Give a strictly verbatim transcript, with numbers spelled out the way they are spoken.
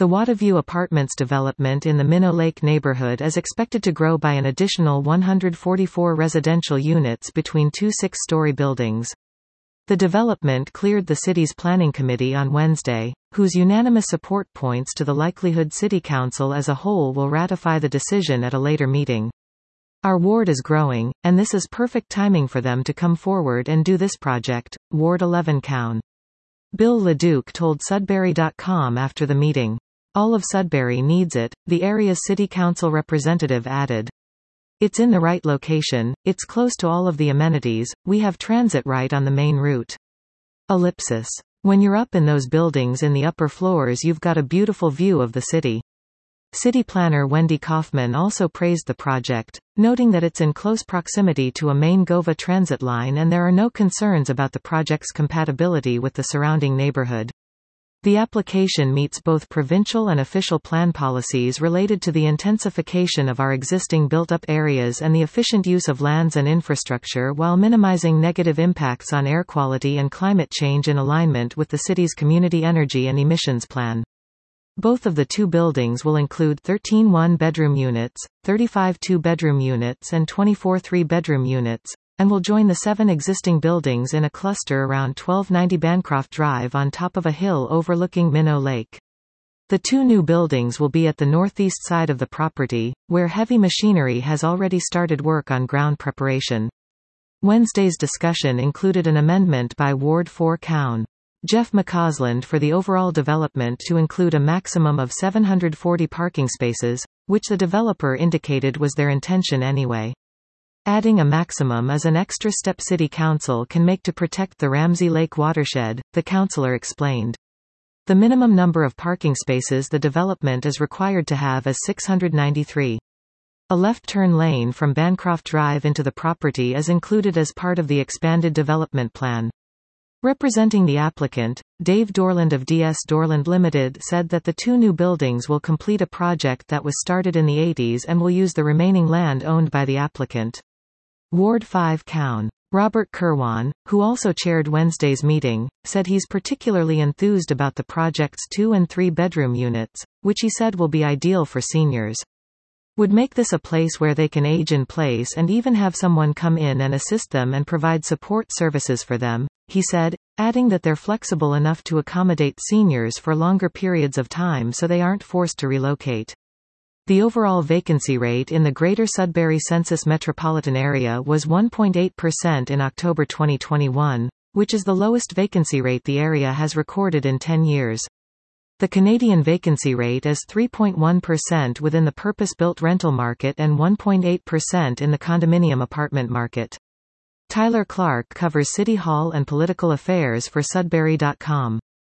The Waterview Apartments development in the Minnow Lake neighborhood is expected to grow by an additional one hundred forty-four residential units between two six-story buildings. The development cleared the city's planning committee on Wednesday, whose unanimous support points to the likelihood City Council as a whole will ratify the decision at a later meeting. Our ward is growing, and this is perfect timing for them to come forward and do this project, Ward eleven Cown. Bill LeDuc told Sudbury dot com after the meeting. All of Sudbury needs it, the area's city council representative added. It's in the right location, it's close to all of the amenities, we have transit right on the main route. Ellipsis. When you're up in those buildings in the upper floors you've got a beautiful view of the city. City planner Wendy Kaufman also praised the project, noting that it's in close proximity to a main GOVA transit line and there are no concerns about the project's compatibility with the surrounding neighborhood. The application meets both provincial and official plan policies related to the intensification of our existing built-up areas and the efficient use of lands and infrastructure while minimizing negative impacts on air quality and climate change in alignment with the city's community energy and emissions plan. Both of the two buildings will include thirteen one-bedroom units, thirty-five two-bedroom units and twenty-four three-bedroom units, and will join the seven existing buildings in a cluster around twelve ninety Bancroft Drive on top of a hill overlooking Minnow Lake. The two new buildings will be at the northeast side of the property, where heavy machinery has already started work on ground preparation. Wednesday's discussion included an amendment by Ward four Cown. Jeff McCausland for the overall development to include a maximum of seven hundred forty parking spaces, which the developer indicated was their intention anyway. Adding a maximum is an extra step City Council can make to protect the Ramsey Lake watershed, the councillor explained. The minimum number of parking spaces the development is required to have is six hundred ninety-three. A left turn lane from Bancroft Drive into the property is included as part of the expanded development plan. Representing the applicant, Dave Dorland of D S Dorland Limited said that the two new buildings will complete a project that was started in the eighties and will use the remaining land owned by the applicant. Ward five Cown. Robert Kirwan, who also chaired Wednesday's meeting, said he's particularly enthused about the project's two and three bedroom units, which he said will be ideal for seniors. Would make this a place where they can age in place and even have someone come in and assist them and provide support services for them, he said, adding that they're flexible enough to accommodate seniors for longer periods of time so they aren't forced to relocate. The overall vacancy rate in the Greater Sudbury Census Metropolitan Area was one point eight percent in October twenty twenty-one, which is the lowest vacancy rate the area has recorded in ten years. The Canadian vacancy rate is three point one percent within the purpose-built rental market and one point eight percent in the condominium apartment market. Tyler Clark covers City Hall and political affairs for Sudbury dot com.